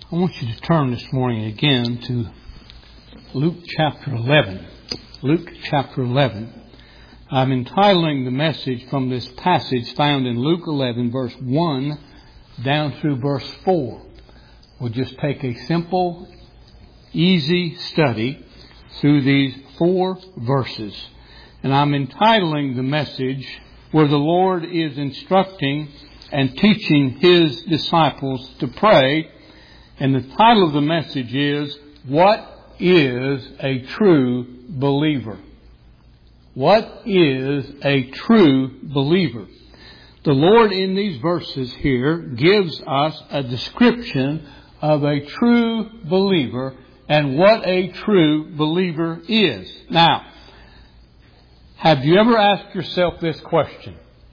I want you to turn this morning again to Luke chapter 11. Luke chapter 11. I'm entitling the message from this passage found in Luke 11, verse 1 down through verse 4. We'll just take a simple, easy study through these 4 verses. And I'm entitling the message where the Lord is instructing and teaching His disciples to pray. And the title of the message is, What is a True Believer? What is a true believer? The Lord in these verses here gives us a description of a true believer and what a true believer is. Now, have you ever asked yourself this question?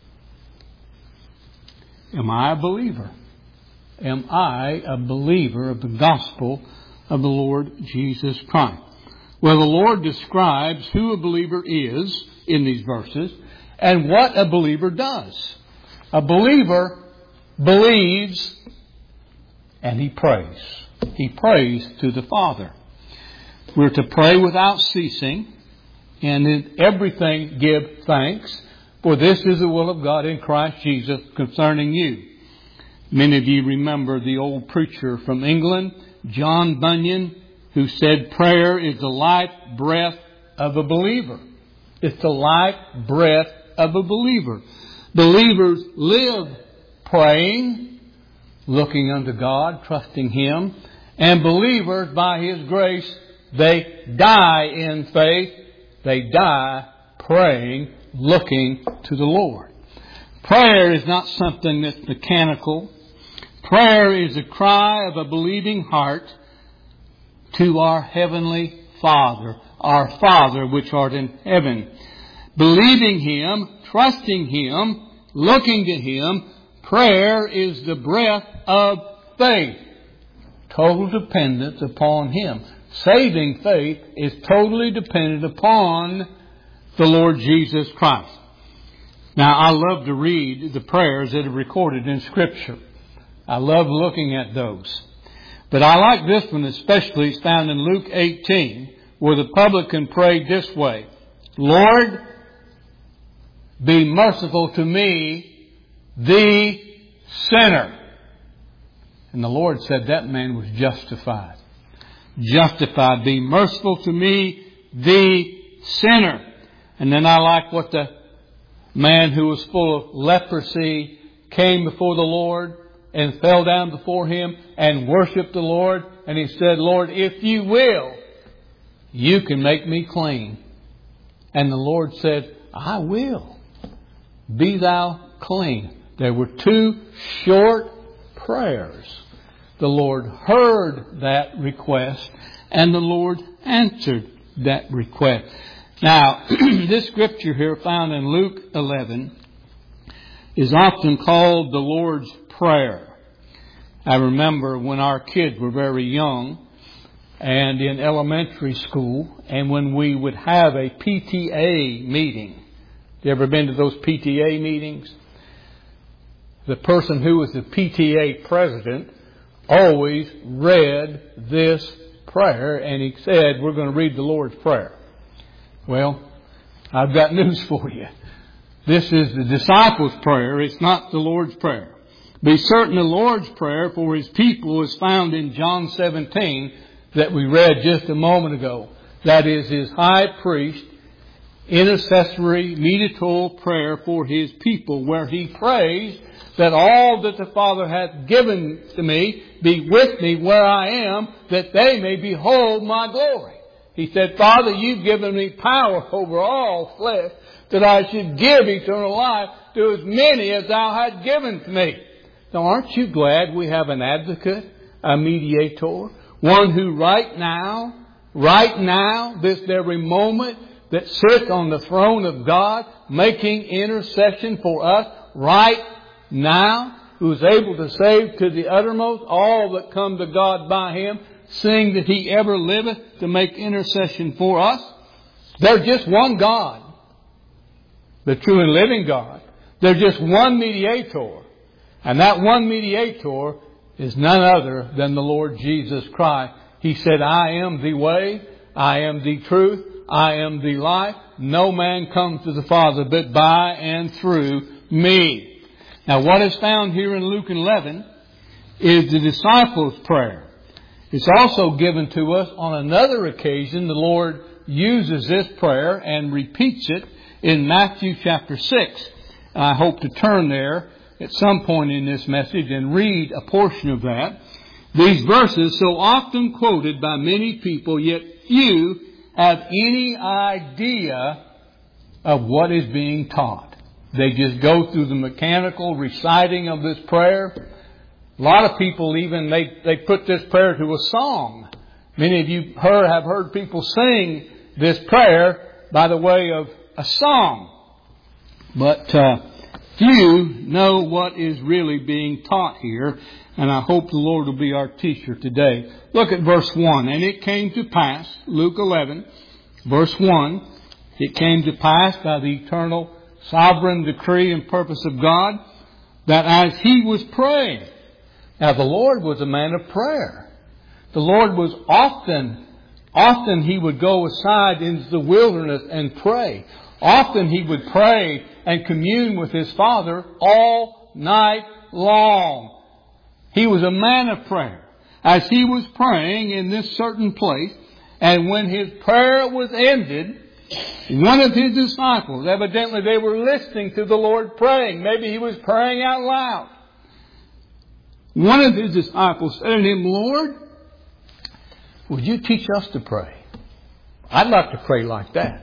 Am I a believer? Am I a believer of the gospel of the Lord Jesus Christ? Well, the Lord describes who a believer is in these verses and what a believer does. A believer believes and he prays. He prays to the Father. We're to pray without ceasing and in everything give thanks, for this is the will of God in Christ Jesus concerning you. Many of you remember the old preacher from England, John Bunyan, who said prayer is the life breath of a believer. It's the life breath of a believer. Believers live praying, looking unto God, trusting Him. And believers, by His grace, they die in faith. They die praying, looking to the Lord. Prayer is not something that's mechanical. Prayer is a cry of a believing heart to our Heavenly Father, our Father which art in heaven. Believing Him, trusting Him, looking to Him, prayer is the breath of faith. Total dependence upon Him. Saving faith is totally dependent upon the Lord Jesus Christ. Now, I love to read the prayers that are recorded in Scripture. I love looking at those. But I like this one especially. It's found in Luke 18, where the publican prayed this way: Lord, be merciful to me, the sinner. And the Lord said that man was justified. Justified. Be merciful to me, the sinner. And then I like what the man who was full of leprosy came before the Lord and fell down before Him and worshiped the Lord. And he said, Lord, if you will, you can make me clean. And the Lord said, I will. Be thou clean. There were 2 short prayers. The Lord heard that request and the Lord answered that request. Now, this scripture here found in Luke 11 is often called the Lord's Prayer. I remember when our kids were very young and in elementary school, and when we would have a PTA meeting. You ever been to those PTA meetings? The person who was the PTA president always read this prayer, and he said, we're going to read the Lord's Prayer. Well, I've got news for you. This is the disciples' prayer. It's not the Lord's Prayer. Be certain the Lord's Prayer for His people is found in John 17 that we read just a moment ago. That is His high priest, intercessory, mediatorial prayer for His people, where He prays that all that the Father hath given to me be with me where I am, that they may behold my glory. He said, Father, you've given me power over all flesh, that I should give eternal life to as many as thou hast given to me. Now, aren't you glad we have an advocate, a mediator, one who right now, this very moment, that sits on the throne of God, making intercession for us right now, who is able to save to the uttermost all that come to God by Him, seeing that He ever liveth to make intercession for us? There's just one God, the true and living God. There's just one mediator. And that one mediator is none other than the Lord Jesus Christ. He said, I am the way, I am the truth, I am the life. No man comes to the Father but by and through me. Now what is found here in Luke 11 is the disciples' prayer. It's also given to us on another occasion. The Lord uses this prayer and repeats it in Matthew chapter 6. I hope to turn there at some point in this message and read a portion of that. These verses, so often quoted by many people, yet few have any idea of what is being taught. They just go through the mechanical reciting of this prayer. A lot of people even, they put this prayer to a song. Many of you have heard people sing this prayer by the way of a song. But few know what is really being taught here. And I hope the Lord will be our teacher today. Look at verse 1. And it came to pass, Luke 11, verse 1, it came to pass by the eternal sovereign decree and purpose of God that as he was praying. Now the Lord was a man of prayer. The Lord was often he would go aside into the wilderness and pray. Often he would pray and commune with his Father all night long. He was a man of prayer. As he was praying in this certain place, and when his prayer was ended, one of his disciples, evidently they were listening to the Lord praying. Maybe he was praying out loud. One of his disciples said to him, Lord, would you teach us to pray? I'd like to pray like that.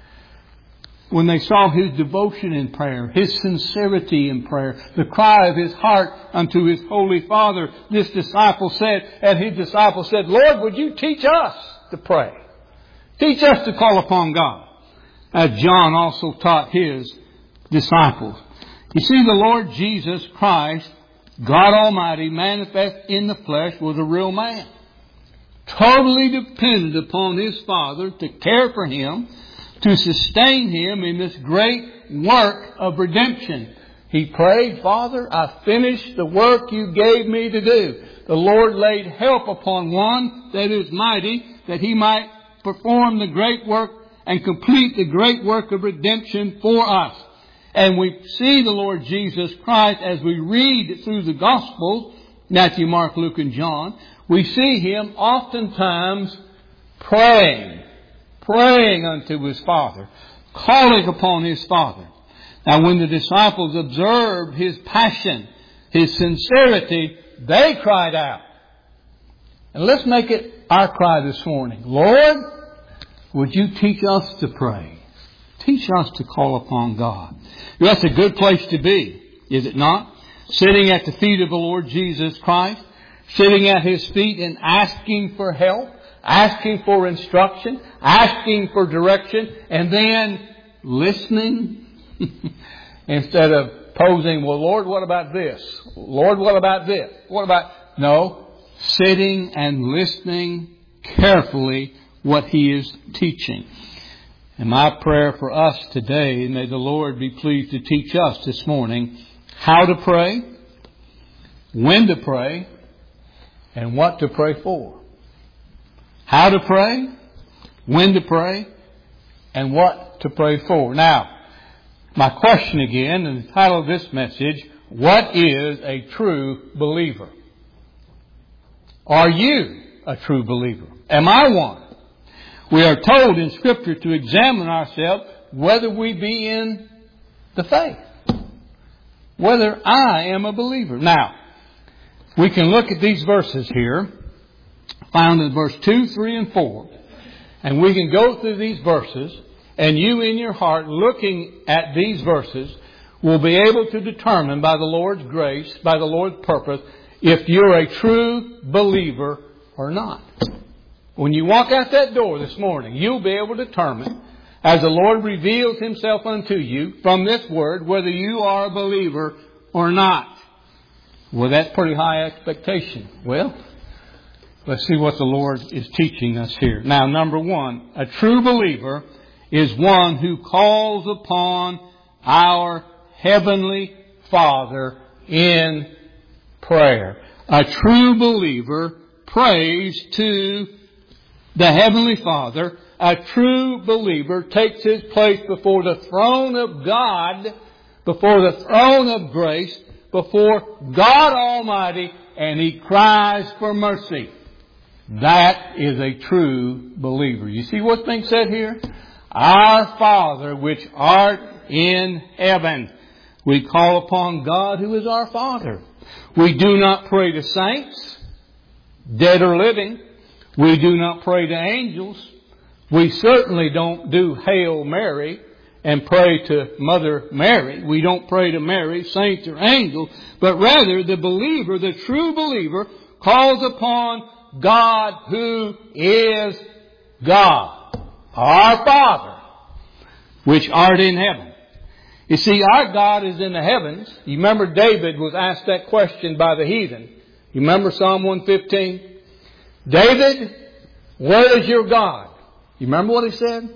When they saw his devotion in prayer, his sincerity in prayer, the cry of his heart unto his Holy Father, this disciple said, and his disciple said, Lord, would you teach us to pray? Teach us to call upon God, as John also taught his disciples. You see, the Lord Jesus Christ, God Almighty, manifest in the flesh, was a real man. Totally dependent upon his Father to care for him, to sustain him in this great work of redemption. He prayed, Father, I finished the work you gave me to do. The Lord laid help upon one that is mighty, that he might perform the great work and complete the great work of redemption for us. And we see the Lord Jesus Christ as we read through the Gospels, Matthew, Mark, Luke, and John. We see him oftentimes praying unto his Father, calling upon his Father. Now when the disciples observed his passion, his sincerity, they cried out. And let's make it our cry this morning. Lord, would you teach us to pray? Teach us to call upon God. That's a good place to be, is it not? Sitting at the feet of the Lord Jesus Christ, sitting at his feet and asking for help, asking for instruction, asking for direction, and then listening instead of posing, well, Lord, what about this? Lord, what about this? What about... No, sitting and listening carefully what he is teaching. And my prayer for us today, may the Lord be pleased to teach us this morning how to pray, when to pray, and what to pray for. How to pray, when to pray, and what to pray for. Now, my question again, and the title of this message, what is a true believer? Are you a true believer? Am I one? We are told in Scripture to examine ourselves whether we be in the faith. Whether I am a believer. Now, we can look at these verses here, found in verse 2, 3, and 4. And we can go through these verses, and you in your heart, looking at these verses, will be able to determine by the Lord's grace, by the Lord's purpose, if you're a true believer or not. When you walk out that door this morning, you'll be able to determine, as the Lord reveals himself unto you from this word, whether you are a believer or not. Well, that's pretty high expectation. Well, let's see what the Lord is teaching us here. Now, number one, a true believer is one who calls upon our Heavenly Father in prayer. A true believer prays to the Heavenly Father. A true believer takes his place before the throne of God, before the throne of grace, before God Almighty, and he cries for mercy. That is a true believer. You see what's being said here? Our Father which art in heaven. We call upon God who is our Father. We do not pray to saints, dead or living. We do not pray to angels. We certainly don't do Hail Mary and pray to Mother Mary. We don't pray to Mary, saints or angels, but rather the believer, the true believer, calls upon God who is God, our Father, which art in heaven. You see, our God is in the heavens. You remember David was asked that question by the heathen. You remember Psalm 115? David, where is your God? You remember what he said?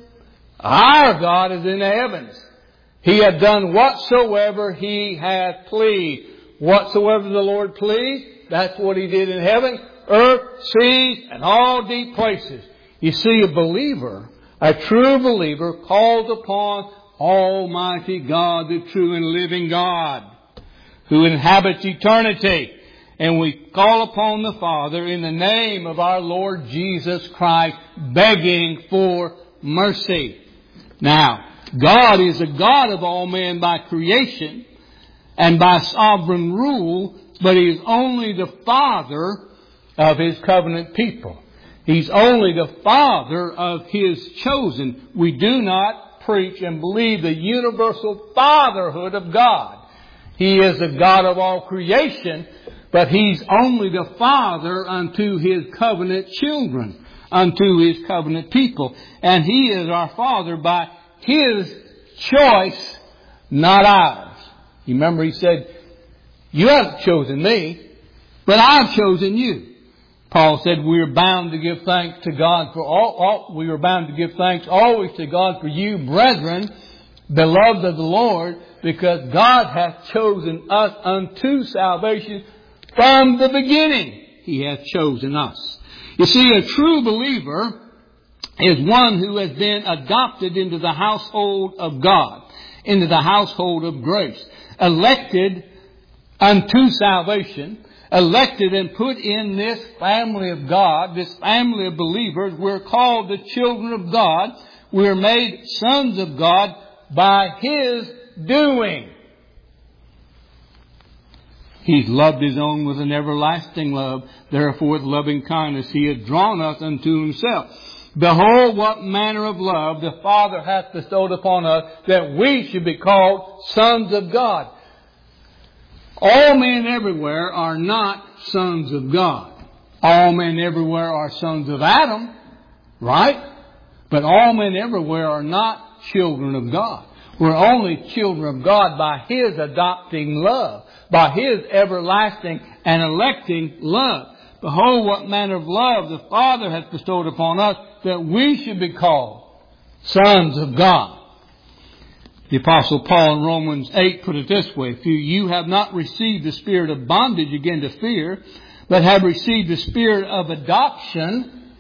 Our God is in the heavens. He hath done whatsoever he hath pleased. Whatsoever the Lord pleased, that's what he did in heaven, earth, seas, and all deep places. You see, a believer, a true believer, calls upon Almighty God, the true and living God, who inhabits eternity. And we call upon the Father in the name of our Lord Jesus Christ, begging for mercy. Now, God is a God of all men by creation and by sovereign rule, but He is only the Father of His covenant people. He's only the Father of His chosen. We do not preach and believe the universal fatherhood of God. He is the God of all creation, but He's only the Father unto His covenant children, unto His covenant people. And He is our Father by His choice, not ours. You remember He said, you haven't chosen me, but I've chosen you. Paul said we are bound to give thanks to God for we are bound to give thanks always to God for you, brethren, beloved of the Lord, because God hath chosen us unto salvation from the beginning. He hath chosen us. You see, a true believer is one who has been adopted into the household of God, into the household of grace, elected unto salvation, elected and put in this family of God, this family of believers. We're called the children of God. We're made sons of God by His doing. He's loved His own with an everlasting love. Therefore, with loving kindness, He hath drawn us unto Himself. Behold, what manner of love the Father hath bestowed upon us, that we should be called sons of God. All men everywhere are not sons of God. All men everywhere are sons of Adam, right? But all men everywhere are not children of God. We're only children of God by His adopting love, by His everlasting and electing love. Behold, what manner of love the Father hath bestowed upon us, that we should be called sons of God. The Apostle Paul in Romans 8 put it this way, you have not received the spirit of bondage again to fear, but have received the spirit of adoption,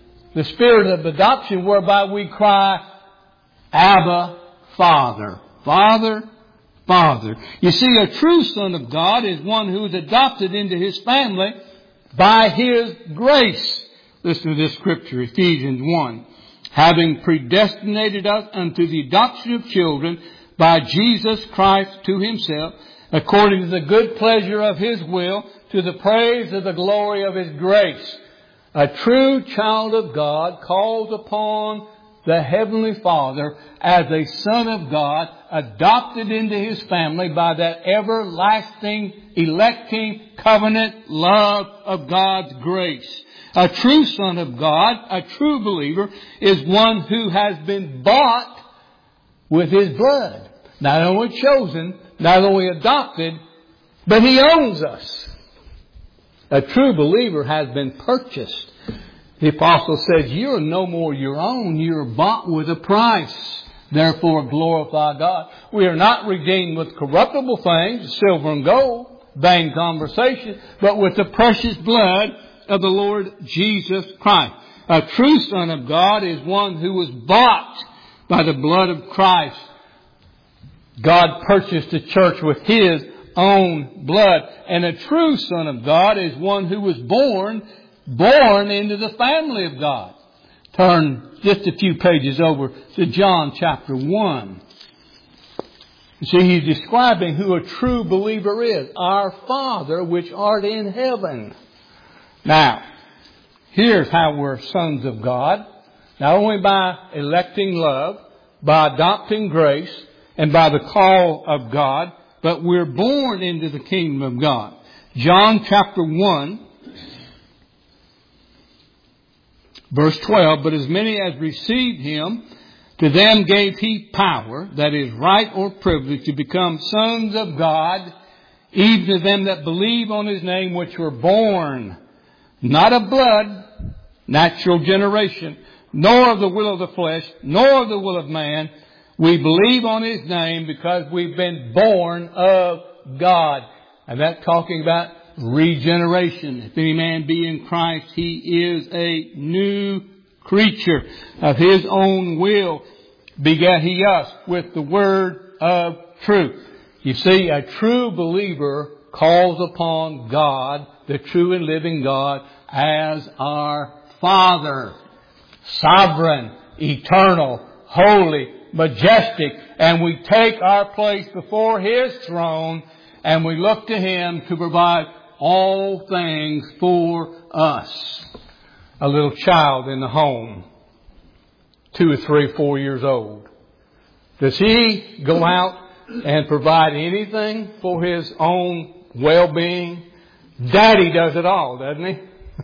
whereby we cry, Abba, Father. Father, Father. You see, a true son of God is one who is adopted into His family by His grace. Listen to this scripture, Ephesians 1. Having predestinated us unto the adoption of children by Jesus Christ to Himself, according to the good pleasure of His will, to the praise of the glory of His grace. A true child of God calls upon the Heavenly Father as a son of God, adopted into His family by that everlasting, electing, covenant love of God's grace. A true son of God, a true believer, is one who has been bought with His blood. Not only chosen, not only adopted, but He owns us. A true believer has been purchased. The apostle says, you're no more your own. You're bought with a price. Therefore glorify God. We are not redeemed with corruptible things, silver and gold, vain conversation, but with the precious blood of the Lord Jesus Christ. A true Son of God is one who was bought by the blood of Christ. God purchased the church with His own blood. And a true Son of God is one who was born into the family of God. Turn just a few pages over to John chapter 1. You see, He's describing who a true believer is. Our Father which art in heaven. Now, here's how we're sons of God. Not only by electing love, by adopting grace, and by the call of God, but we're born into the kingdom of God. John chapter 1, verse 12, but as many as received Him, to them gave He power, that is, right or privilege, to become sons of God, even to them that believe on His name, which were born, not of blood, natural generation, nor of the will of the flesh, nor of the will of man. We believe on His name because we've been born of God. And that's talking about regeneration. If any man be in Christ, he is a new creature. Of His own will begat He us with the word of truth. You see, a true believer calls upon God, the true and living God, as our Father. Sovereign, eternal, holy, majestic. And we take our place before His throne and we look to Him to provide all things for us. A little child in the home, 2 or 3, 4 years old. Does he go out and provide anything for his own well-being? Daddy does it all, doesn't he?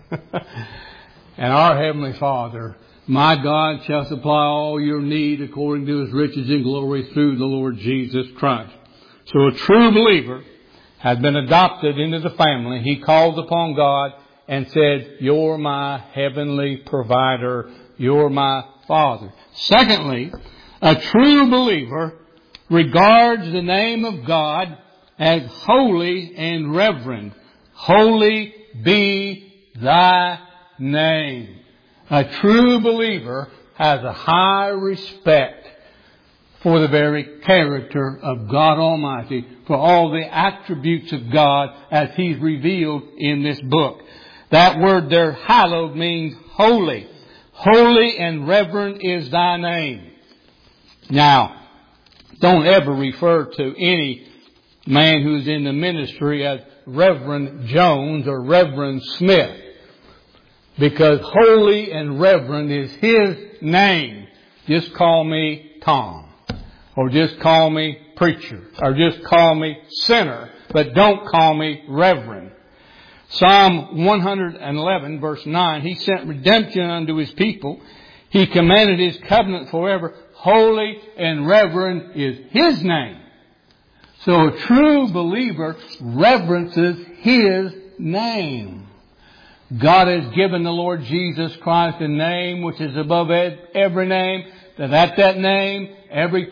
And our Heavenly Father, my God shall supply all your need according to His riches in glory through the Lord Jesus Christ. So a true believer has been adopted into the family. He calls upon God and said, you're my heavenly provider. You're my Father. Secondly, a true believer regards the name of God as holy and reverend. Holy be thy name. A true believer has a high respect for the very character of God Almighty, for all the attributes of God as He's revealed in this book. That word there, hallowed, means holy. Holy and reverend is thy name. Now, don't ever refer to any man who's in the ministry as Reverend Jones or Reverend Smith, because holy and reverend is his name. Just call me Tom, or just call me preacher, or just call me sinner, but don't call me reverend. Psalm 111 verse 9, He sent redemption unto His people. He commanded His covenant forever. Holy and reverend is His name. So a true believer reverences His name. God has given the Lord Jesus Christ a name which is above every name, that at that name every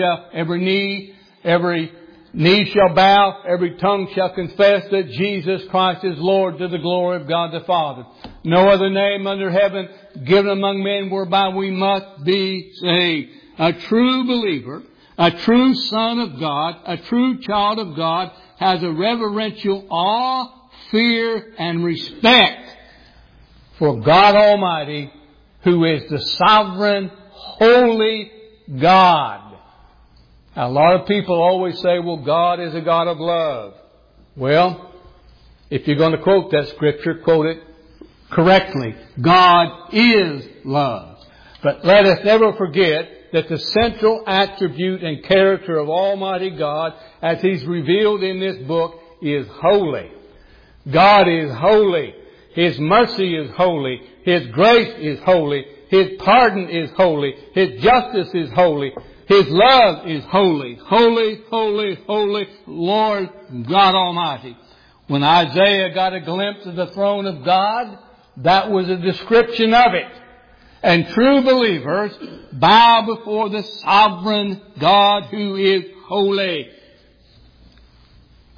knee shall bow, every tongue shall confess that Jesus Christ is Lord, to the glory of God the Father. No other name under heaven given among men whereby we must be saved. A true believer, a true son of God, a true child of God has a reverential awe, fear, and respect for God Almighty, who is the sovereign, holy God. Now, a lot of people always say, well, God is a God of love. Well, if you're going to quote that scripture, quote it correctly. God is love. But let us never forget that the central attribute and character of Almighty God, as He's revealed in this book, is holy. God is holy. His mercy is holy. His grace is holy. His pardon is holy. His justice is holy. His love is holy. Holy, holy, holy, Lord God Almighty. When Isaiah got a glimpse of the throne of God, that was a description of it. And true believers bow before the sovereign God who is holy.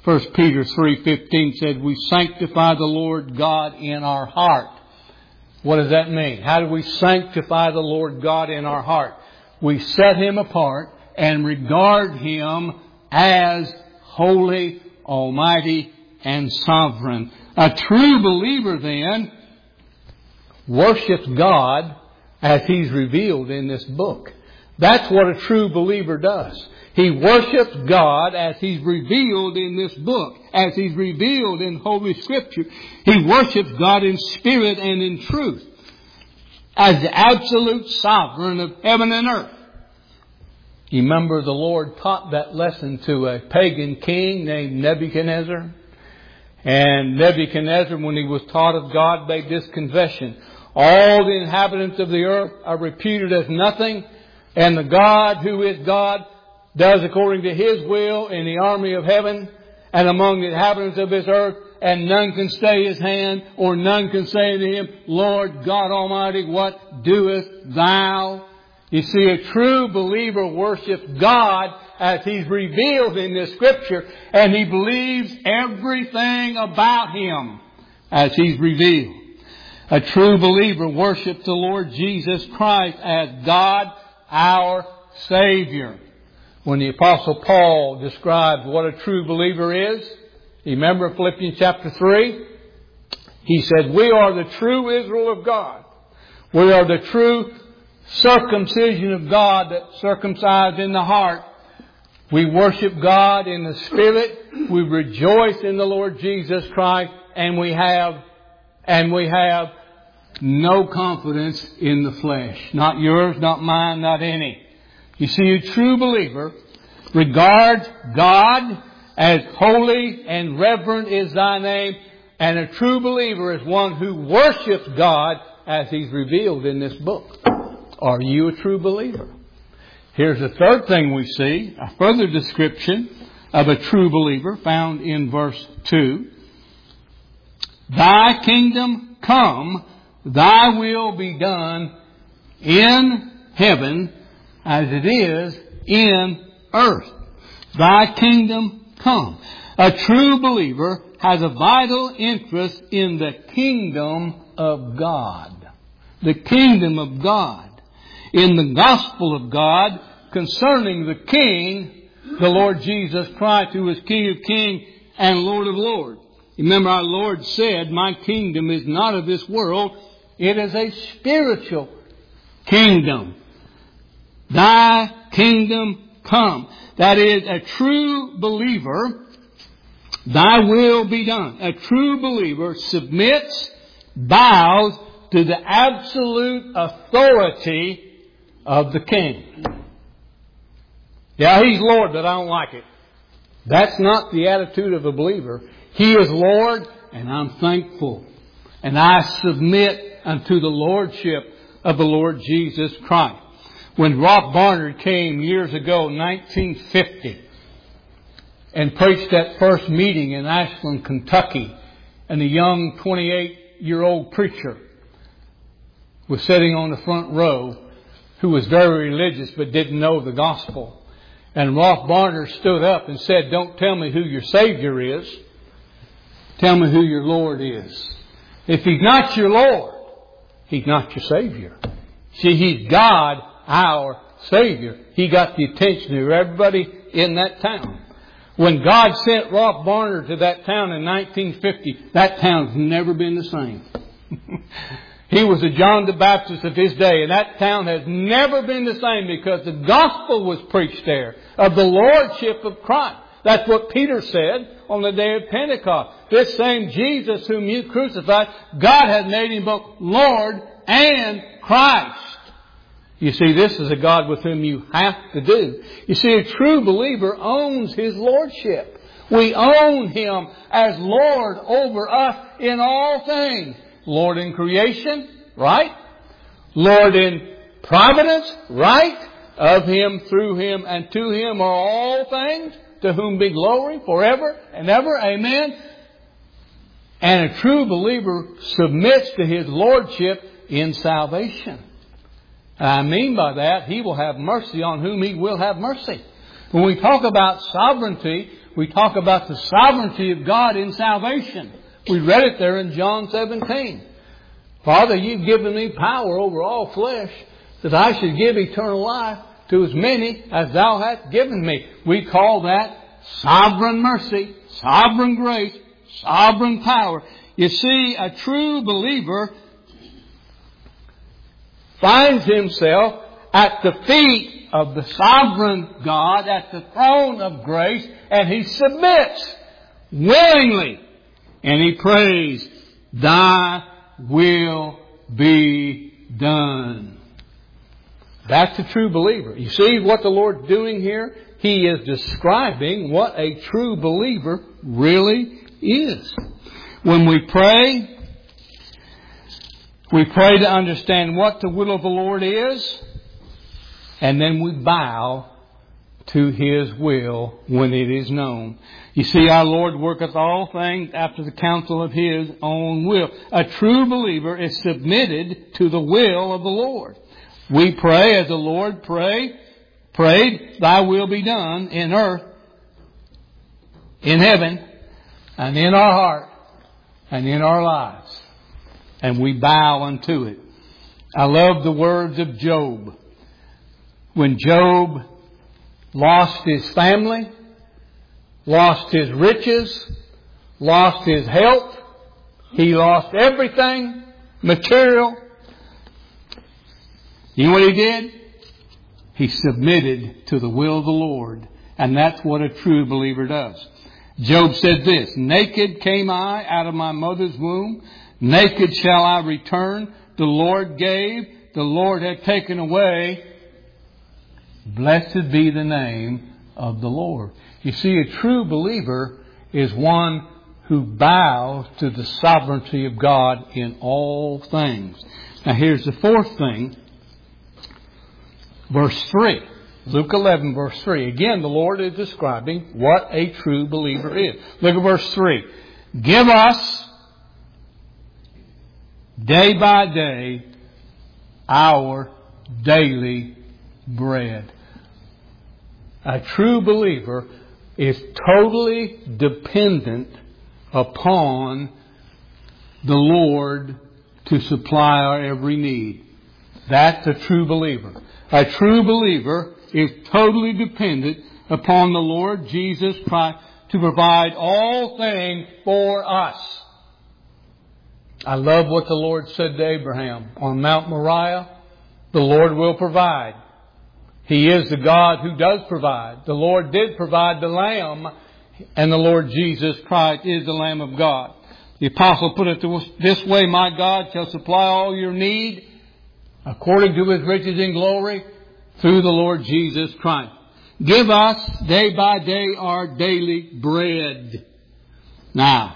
1 Peter 3:15 said, we sanctify the Lord God in our heart. What does that mean? How do we sanctify the Lord God in our heart? We set Him apart and regard Him as holy, almighty, and sovereign. A true believer then worships God as He's revealed in this book. That's what a true believer does. He worships God as He's revealed in this book, as He's revealed in Holy Scripture. He worships God in spirit and in truth, as the absolute sovereign of heaven and earth. You remember the Lord taught that lesson to a pagan king named Nebuchadnezzar? And Nebuchadnezzar, when he was taught of God, made this confession: all the inhabitants of the earth are reputed as nothing, and the God who is God does according to His will in the army of heaven and among the inhabitants of this earth, and none can stay His hand, or none can say to Him, Lord God Almighty, what doest Thou? You see, a true believer worships God as He's revealed in this Scripture, and he believes everything about Him as He's revealed. A true believer worships the Lord Jesus Christ as God, our Savior. When the Apostle Paul describes what a true believer is, you remember Philippians chapter 3? He said, we are the true Israel of God. We are the true circumcision of God that circumcised in the heart. We worship God in the Spirit. We rejoice in the Lord Jesus Christ. And we have no confidence in the flesh. Not yours, not mine, not any. You see, a true believer regards God as holy and reverent is Thy name. And a true believer is one who worships God as He's revealed in this book. Are you a true believer? Here's the third thing we see, a further description of a true believer found in verse 2. Thy kingdom come, Thy will be done in heaven as it is in earth. Thy kingdom come. A true believer has a vital interest in the kingdom of God. The kingdom of God. In the gospel of God concerning the King, the Lord Jesus Christ, who is King of kings and Lord of lords. Remember, our Lord said, my kingdom is not of this world. It is a spiritual kingdom. Thy kingdom come. That is, a true believer, Thy will be done. A true believer submits, bows to the absolute authority of the King. Yeah, He's Lord, but I don't like it. That's not the attitude of a believer. He is Lord, and I'm thankful. And I submit unto the Lordship of the Lord Jesus Christ. When Roth Barnard came years ago, 1950, and preached that first meeting in Ashland, Kentucky, and the young 28-year-old preacher was sitting on the front row, who was very religious but didn't know the gospel. And Roth Barnard stood up and said, don't tell me who your Savior is. Tell me who your Lord is. If He's not your Lord, He's not your Savior. See, He's God, our Savior. He got the attention of everybody in that town. When God sent Roth Barnard to that town in 1950, that town's never been the same. He was a John the Baptist of his day, and that town has never been the same because the gospel was preached there of the Lordship of Christ. That's what Peter said on the day of Pentecost. This same Jesus whom you crucified, God has made Him both Lord and Christ. You see, this is a God with whom you have to do. You see, a true believer owns His Lordship. We own Him as Lord over us in all things. Lord in creation, right? Lord in providence, right? Of Him, through Him, and to Him are all things, to whom be glory forever and ever. Amen. And a true believer submits to His Lordship in salvation. And I mean by that, He will have mercy on whom He will have mercy. When we talk about sovereignty, we talk about the sovereignty of God in salvation. We read it there in John 17. Father, you've given me power over all flesh, that I should give eternal life to as many as thou hast given me. We call that sovereign mercy, sovereign grace, sovereign power. You see, a true believer finds himself at the feet of the sovereign God, at the throne of grace, and he submits willingly. And he prays, Thy will be done. That's a true believer. You see what the Lord's doing here? He is describing what a true believer really is. When we pray to understand what the will of the Lord is, and then we bow to His will when it is known. You see, our Lord worketh all things after the counsel of His own will. A true believer is submitted to the will of the Lord. We pray as the Lord prayed, Thy will be done in earth, in heaven, and in our heart, and in our lives. And we bow unto it. I love the words of Job. When Job lost his family, lost his riches, lost his health, he lost everything, material. You know what he did? He submitted to the will of the Lord. And that's what a true believer does. Job said this, Naked came I out of my mother's womb, naked shall I return. The Lord gave, the Lord hath taken away. Blessed be the name of the Lord. You see, a true believer is one who bows to the sovereignty of God in all things. Now here's the fourth thing. Verse 3. Luke 11, verse 3. Again, the Lord is describing what a true believer is. Look at verse 3. Give us day by day our daily bread. A true believer is totally dependent upon the Lord to supply our every need. That's a true believer. A true believer is totally dependent upon the Lord Jesus Christ to provide all things for us. I love what the Lord said to Abraham on Mount Moriah. The Lord will provide. He is the God who does provide. The Lord did provide the Lamb, and the Lord Jesus Christ is the Lamb of God. The apostle put it this way, My God shall supply all your need according to His riches in glory through the Lord Jesus Christ. Give us day by day our daily bread. Now,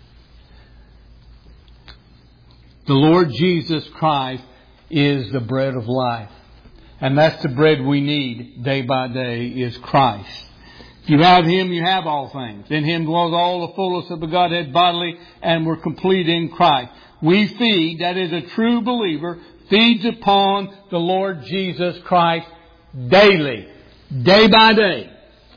the Lord Jesus Christ is the bread of life. And that's the bread we need day by day is Christ. If you have Him, you have all things. In Him dwells all the fullness of the Godhead bodily, and we're complete in Christ. We feed, that is a true believer, feeds upon the Lord Jesus Christ daily, day by day.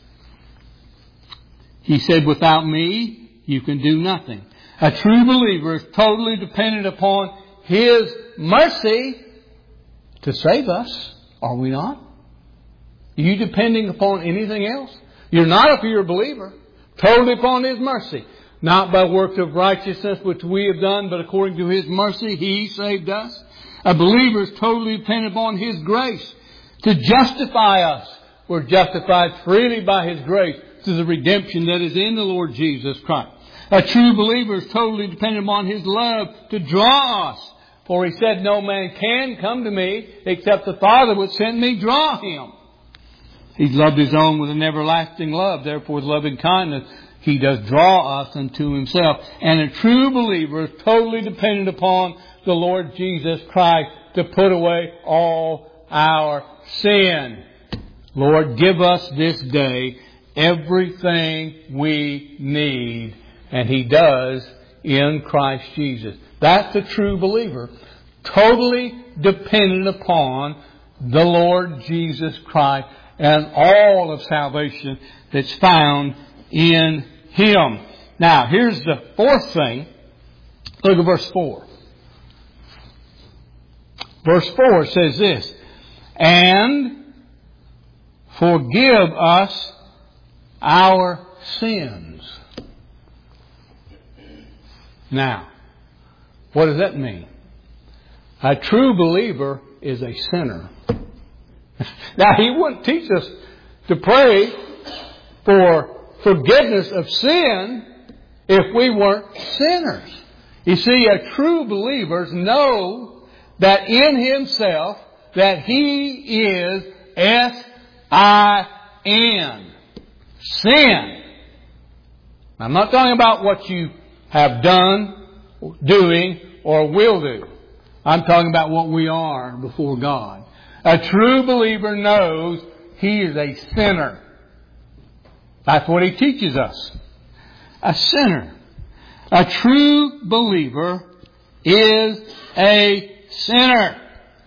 He said, without me, you can do nothing. A true believer is totally dependent upon His mercy to save us. Are we not? Are you depending upon anything else? You're not if you're a believer. Totally upon His mercy. Not by works of righteousness which we have done, but according to His mercy, He saved us. A believer is totally dependent upon His grace to justify us. We're justified freely by His grace through the redemption that is in the Lord Jesus Christ. A true believer is totally dependent upon His love to draw us. For He said, no man can come to me except the Father which sent me draw him. He's loved His own with an everlasting love. Therefore, with loving kindness, He does draw us unto Himself. And a true believer is totally dependent upon the Lord Jesus Christ to put away all our sin. Lord, give us this day everything we need. And He does in Christ Jesus. That's a true believer. Totally dependent upon the Lord Jesus Christ and all of salvation that's found in Him. Now, here's the fourth thing. Look at verse 4. Verse 4 says this, and forgive us our sins. Now, what does that mean? A true believer is a sinner. Now, He wouldn't teach us to pray for forgiveness of sin if we weren't sinners. You see, a true believer knows that in himself that he is S-I-N. Sin. I'm not talking about what you have done, doing, or will do. I'm talking about what we are before God. A true believer knows he is a sinner. That's what he teaches us. A sinner. A true believer is a sinner.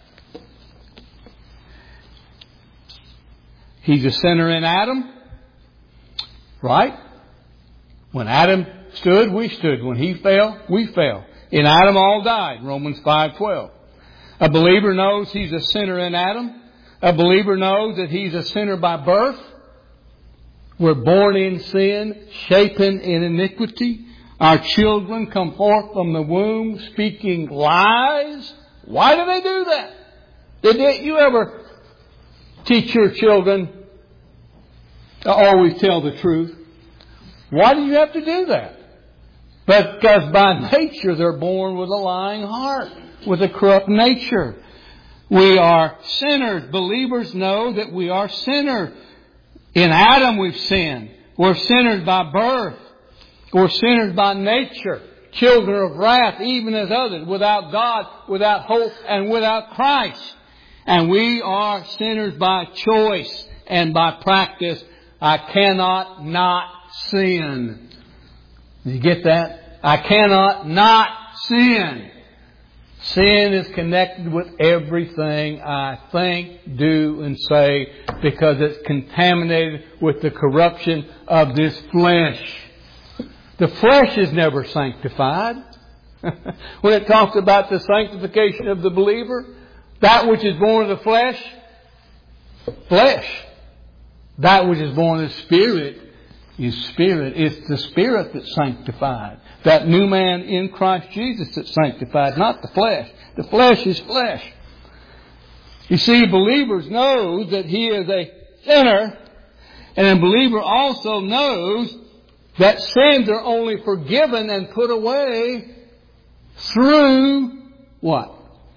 He's a sinner in Adam. Right? When Adam stood, we stood. When he fell, we fell. In Adam all died. Romans 5:12. A believer knows he's a sinner in Adam. A believer knows that he's a sinner by birth. We're born in sin, shapen in iniquity. Our children come forth from the womb speaking lies. Why do they do that? Did you ever teach your children to always tell the truth? Why do you have to do that? Because by nature they're born with a lying heart, with a corrupt nature. We are sinners. Believers know that we are sinners. In Adam we've sinned. We're sinners by birth. We're sinners by nature. Children of wrath, even as others, without God, without hope, and without Christ. And we are sinners by choice and by practice. I cannot not sin. Did you get that? I cannot not sin. Sin is connected with everything I think, do, and say because it's contaminated with the corruption of this flesh. The flesh is never sanctified. When it talks about the sanctification of the believer, that which is born of the flesh, flesh. That which is born of the Spirit is Spirit. It's the Spirit that's sanctified. That new man in Christ Jesus that's sanctified, not the flesh. The flesh is flesh. You see, believers know that he is a sinner, and a believer also knows that sins are only forgiven and put away through what?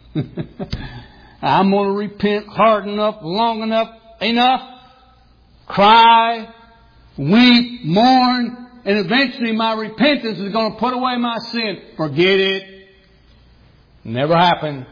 I'm going to repent hard enough, long enough, cry, weep, mourn, and eventually my repentance is going to put away my sin. Forget it. Never happened.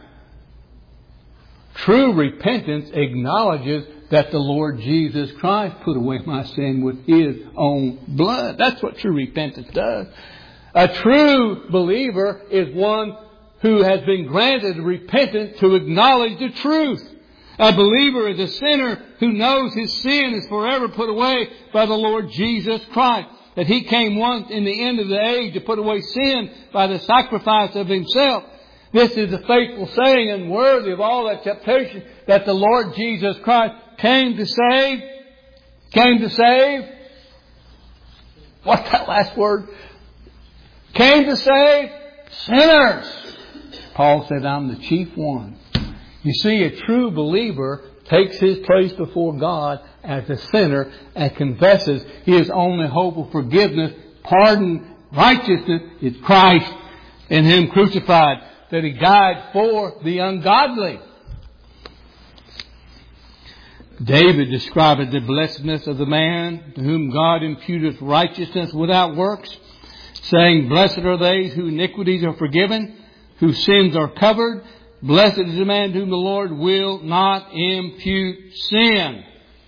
True repentance acknowledges that the Lord Jesus Christ put away my sin with His own blood. That's what true repentance does. A true believer is one who has been granted repentance to acknowledge the truth. A believer is a sinner who knows his sin is forever put away by the Lord Jesus Christ. That He came once in the end of the age to put away sin by the sacrifice of Himself. This is a faithful saying and worthy of all acceptation that the Lord Jesus Christ came to save. Came to save. What's that last word? Came to save sinners. Paul said, I'm the chief one. You see, a true believer takes his place before God as a sinner and confesses his only hope of forgiveness, pardon, righteousness is Christ and Him crucified, that He died for the ungodly. David described the blessedness of the man to whom God imputeth righteousness without works, saying, blessed are they whose iniquities are forgiven, whose sins are covered. Blessed is the man to whom the Lord will not impute sin.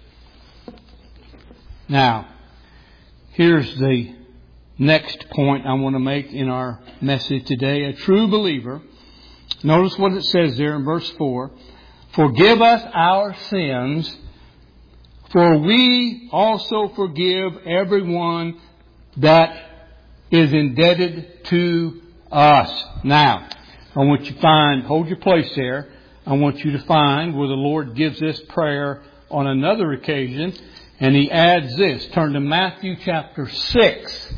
Now, here's the next point I want to make in our message today. A true believer, notice what it says there in verse 4. Forgive us our sins, For we also forgive everyone that is indebted to us. Now, I want you to hold your place there. I want you to find where the Lord gives this prayer on another occasion. And He adds this. Turn to Matthew chapter 6.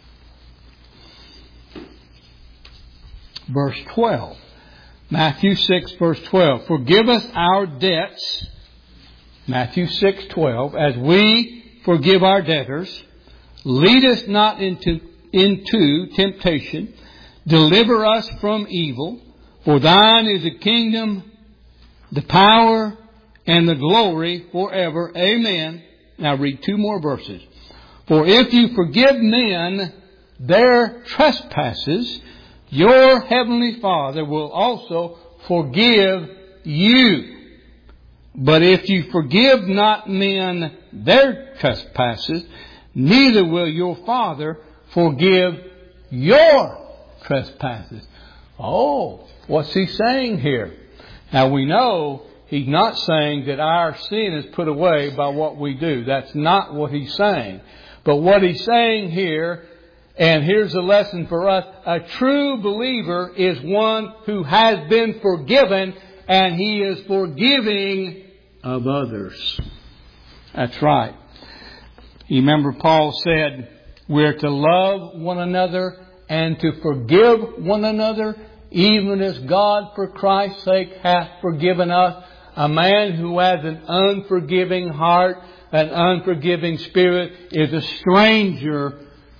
Verse 12. Matthew 6 verse 12. Forgive us our debts. Matthew 6:12. As we forgive our debtors. Lead us not into temptation. Deliver us from evil. For thine is the kingdom, the power, and the glory forever. Amen. Now read two more verses. For if you forgive men their trespasses, your heavenly Father will also forgive you. But if you forgive not men their trespasses, neither will your Father forgive your trespasses. Oh, what's He saying here? Now we know He's not saying that our sin is put away by what we do. That's not what He's saying. But what He's saying here, and here's a lesson for us, a true believer is one who has been forgiven, and he is forgiving of others. That's right. You remember Paul said we're to love one another and to forgive one another, even as God for Christ's sake hath forgiven us. A man who has an unforgiving heart, an unforgiving spirit, is a stranger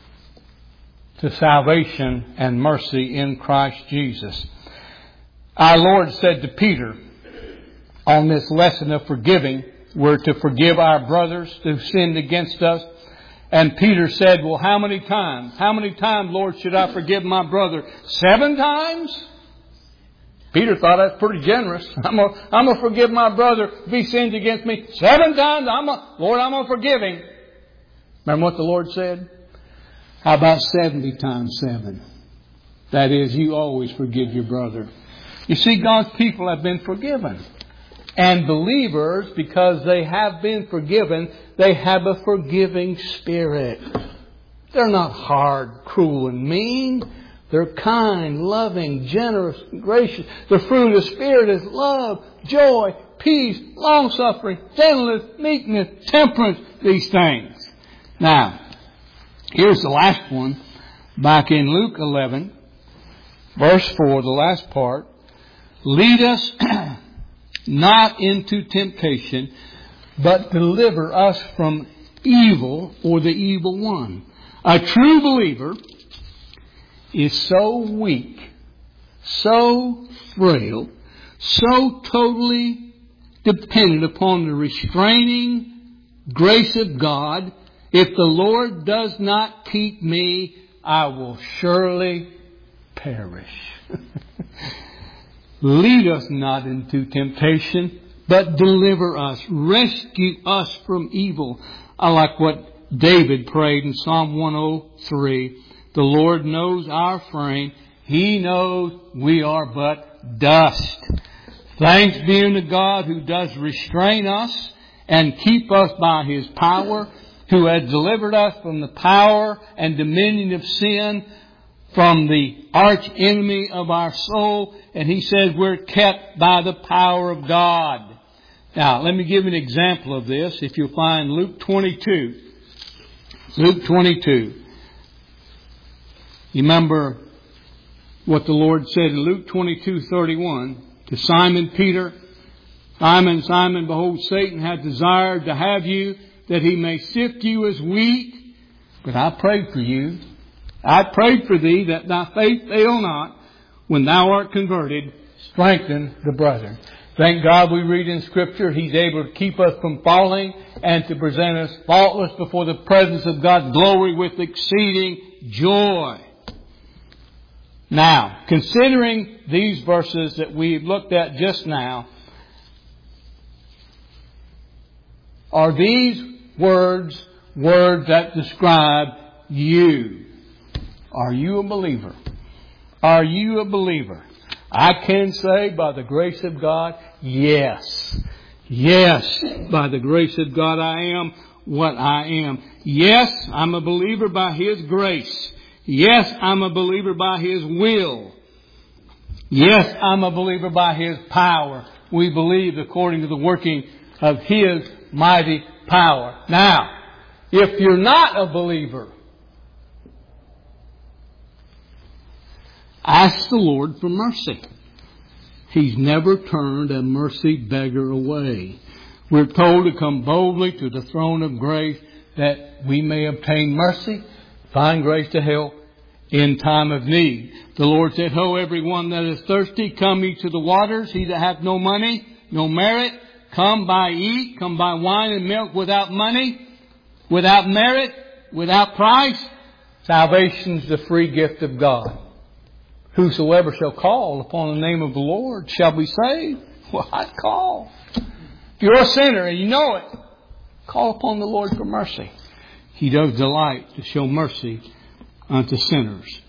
to salvation and mercy in Christ Jesus. Our Lord said to Peter, on this lesson of forgiving, we're to forgive our brothers who sinned against us. And Peter said, well, how many times? How many times, Lord, should I forgive my brother? 7 times? Peter thought that's pretty generous. I'm going to forgive my brother if he sins against me 7 times. Lord, I'm going to forgive him. Remember what the Lord said? How about 70 times 7? That is, you always forgive your brother. You see, God's people have been forgiven. And believers, because they have been forgiven, they have a forgiving spirit. They're not hard, cruel, and mean. They're kind, loving, generous, and gracious. The fruit of the Spirit is love, joy, peace, long-suffering, gentleness, meekness, temperance, these things. Now, here's the last one. Back in Luke 11, verse 4, the last part. Lead us not into temptation, but deliver us from evil or the evil one. A true believer is so weak, so frail, so totally dependent upon the restraining grace of God. If the Lord does not keep me, I will surely perish. Lead us not into temptation, but deliver us. Rescue us from evil. I like what David prayed in Psalm 103. The Lord knows our frame. He knows we are but dust. Thanks be unto God who does restrain us and keep us by His power, who has delivered us from the power and dominion of sin, from the arch enemy of our soul. And He says we're kept by the power of God. Now, let me give you an example of this. If you'll find Luke 22. Luke 22. You remember what the Lord said in Luke 22:31 to Simon Peter. Simon, Simon, behold, Satan hath desired to have you, that he may sift you as wheat. But I prayed for you. I prayed for thee, that thy faith fail not. When thou art converted, strengthen the brethren. Thank God we read in Scripture He's able to keep us from falling and to present us faultless before the presence of God's glory with exceeding joy. Now, considering these verses that we've looked at just now, are these words that describe you? Are you a believer? Are you a believer? I can say by the grace of God, yes. Yes, by the grace of God I am what I am. Yes, I'm a believer by His grace. Yes, I'm a believer by His will. Yes, I'm a believer by His power. We believe according to the working of His mighty power. Now, if you're not a believer, ask the Lord for mercy. He's never turned a mercy beggar away. We're told to come boldly to the throne of grace that we may obtain mercy, find grace to help in time of need. The Lord said, Ho, everyone that is thirsty, come ye to the waters. He that hath no money, no merit, come buy, eat, come buy wine and milk without money, without merit, without price. Salvation's the free gift of God. Whosoever shall call upon the name of the Lord shall be saved. Well, I'd call. If you're a sinner and you know it, call upon the Lord for mercy. He does delight to show mercy unto sinners.